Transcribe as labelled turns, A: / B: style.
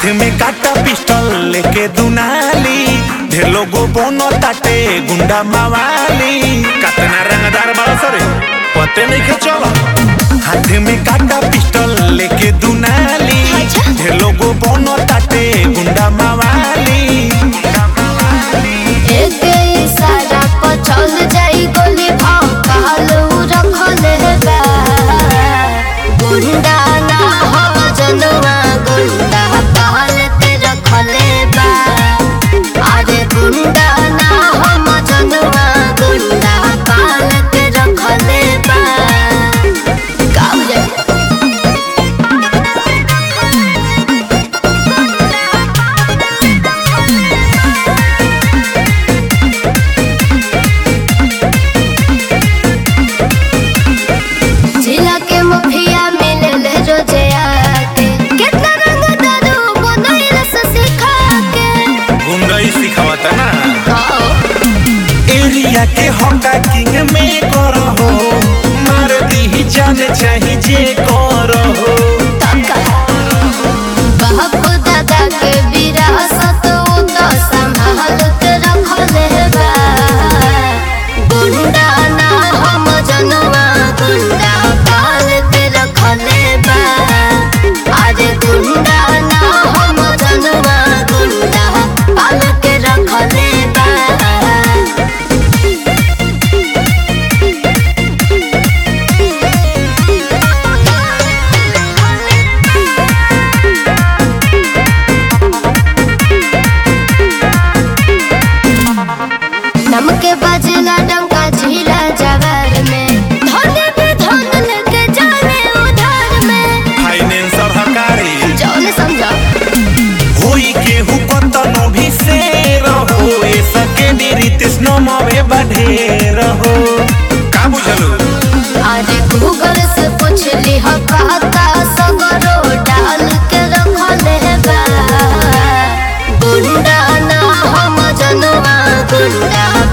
A: में काटा पिस्टल लेके दुनाली ढेर लोगो बोनो ताटे गुंडा मावाली कतना रंगदार बाल सरे पते नहीं के चलो हाथ में काटा पिस्टल लेके दुनाली ढेर लोगो बोनो ताटे गुंडा मावाली
B: एक इशारा पर चल जाई गोली भाव कालू रखले बा गुंडा ना हो जनवा गुंडा काल के रखले बा अरे गुंडा ना हो जनवा गुंडा काल के रखले बा गाँव जाए जिला के मुखिया मिलल रोजे आके कितना रंग दारू बनैल से सिखा के
A: गुंडाई सिखावता ना
B: आओ
A: एरिया के हक्का किंग में करो मार दी जान चाही जे करो
B: तका बाप दादा के विरासत उ तो संभाल के रखले बा गुंडा ना हम जनवा गुंडा पाल के रखले बा अरे गुंडा ना हम जनवा गुंडा पाल के रखले बा नमके बजला डंका झीला जवार में धोने पे धोन लेके जाने उधार में
A: फाइनेंसर हकारी
B: जौन समझा
A: होई केहू कतनो भी से रहो ए सके रितेश नमवे बढ़े रहो का बुझलो
B: अरे गूगल से पूछ ली हो कहता सगरो डाल के रखले बा गुंडा ना हम जनवा गुंडा